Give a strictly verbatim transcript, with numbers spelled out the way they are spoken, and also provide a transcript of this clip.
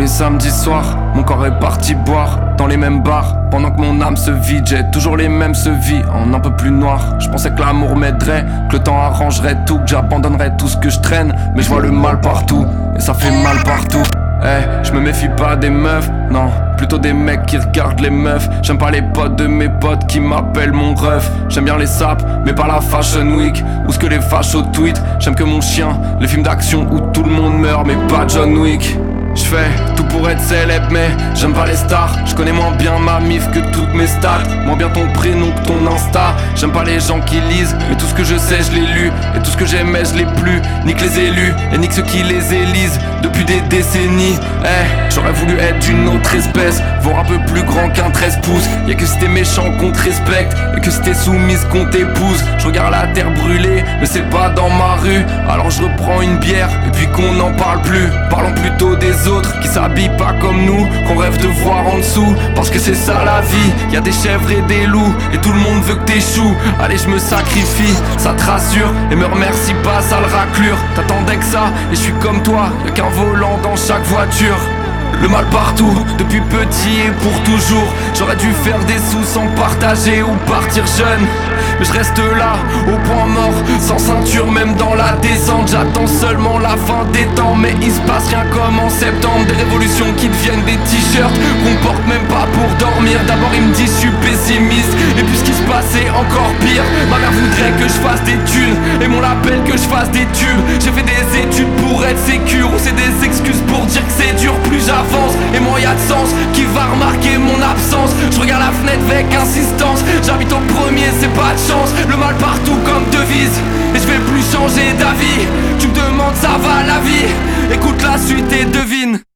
samedi soir, mon corps est parti boire dans les mêmes bars. Pendant que mon âme se vide, j'ai toujours les mêmes sevis en un peu plus noir. Je pensais que l'amour m'aiderait, que le temps arrangerait tout, que j'abandonnerais tout ce que je traîne. Mais je vois le mal partout, et ça fait mal partout. Eh, hey, je me méfie pas des meufs, non, plutôt des mecs qui regardent les meufs. J'aime pas les potes de mes potes qui m'appellent mon ref. J'aime bien les sapes, mais pas la fashion week ou ce que les fachos tweet. J'aime que mon chien, les films d'action où tout le monde meurt, mais pas John Wick. J'fais tout pour être célèbre, mais j'aime pas les stars. J'connais moins bien ma mif que toutes mes stats, moins bien ton prénom que ton Insta. J'aime pas les gens qui lisent, mais tout ce que je sais je l'ai lu. Et tout ce que j'aimais je l'ai plus. Nique les élus et nique ceux qui les élisent depuis des décennies. Eh, hey, j'aurais voulu être d'une autre espèce, voire un peu plus grand qu'un treize pouces. Y'a que si t'es méchant qu'on te respecte, et que si t'es soumise qu'on t'épouse. Je regarde la terre brûler, mais c'est pas dans ma rue. Alors je reprends une bière, et puis qu'on n'en parle plus. Parlons plutôt des autres qui s'habillent pas comme nous, qu'on rêve de voir en dessous. Parce que c'est ça la vie, y'a des chèvres et des loups, et tout le monde veut que t'échoues. Allez je me sacrifie, ça te rassure, et me remercie pas, sale raclure. T'attendais que ça, et je suis comme toi, y'a qu'un volant dans chaque voiture. Le mal partout, depuis petit et pour toujours. J'aurais dû faire des sous sans partager ou partir jeune. Mais je reste là, au point mort, sans ceinture même dans la descente. J'attends seulement la fin des temps, mais il se passe rien comme en septembre. Des révolutions qui deviennent des t-shirts qu'on porte même pas pour dormir. D'abord il me dit je suis pessimiste, et puis ce qui se passe c'est encore pire. Ma mère voudrait que je fasse des thunes, et mon label que je fasse des tubes. J'ai fait des études pour être sécure, ou c'est des excuses pour dire que c'est dur. Plus j'avance, et moins y'a de sens, qui va remarquer mon absence. Je regarde la fenêtre avec insistance, j'habite au premier, c'est pas de chance. Le mal partout comme devise, et je vais plus changer d'avis. Tu me demandes ça va la vie, écoute la suite et devine.